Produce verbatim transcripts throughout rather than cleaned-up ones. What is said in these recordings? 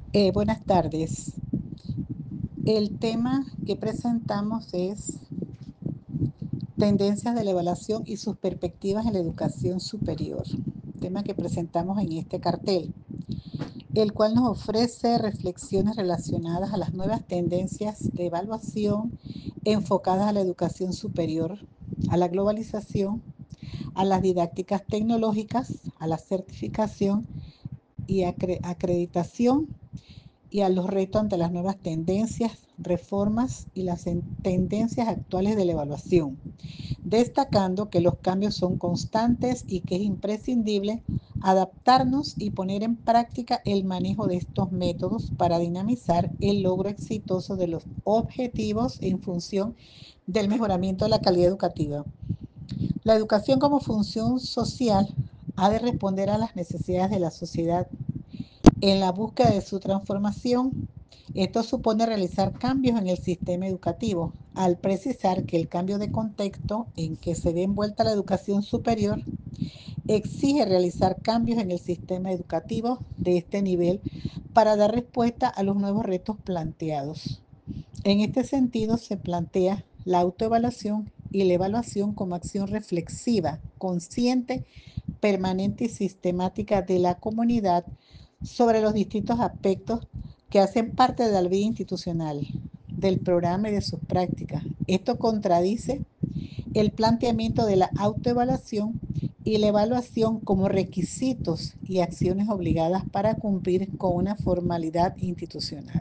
Eh, buenas tardes. El tema que presentamos es tendencias de la evaluación y sus perspectivas en la educación superior. Tema que presentamos en este cartel, el cual nos ofrece reflexiones relacionadas a las nuevas tendencias de evaluación enfocadas a la educación superior, a la globalización, a las didácticas tecnológicas, a la certificación y acre acreditación y a los retos ante las nuevas tendencias, reformas y las tendencias actuales de la evaluación, destacando que los cambios son constantes y que es imprescindible adaptarnos y poner en práctica el manejo de estos métodos para dinamizar el logro exitoso de los objetivos en función del mejoramiento de la calidad educativa. La educación como función social ha de responder a las necesidades de la sociedad en la búsqueda de su transformación. Esto supone realizar cambios en el sistema educativo, al precisar que el cambio de contexto en que se ve envuelta la educación superior exige realizar cambios en el sistema educativo de este nivel para dar respuesta a los nuevos retos planteados. En este sentido, se plantea la autoevaluación y la evaluación como acción reflexiva, consciente, permanente y sistemática de la comunidad sobre los distintos aspectos que hacen parte de la vida institucional, del programa y de sus prácticas. Esto contradice el planteamiento de la autoevaluación y la evaluación como requisitos y acciones obligadas para cumplir con una formalidad institucional.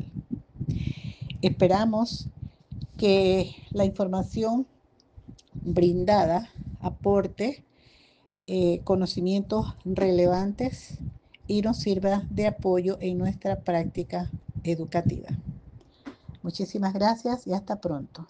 Esperamos que la información brindada aporte eh, conocimientos relevantes y nos sirva de apoyo en nuestra práctica educativa. Muchísimas gracias y hasta pronto.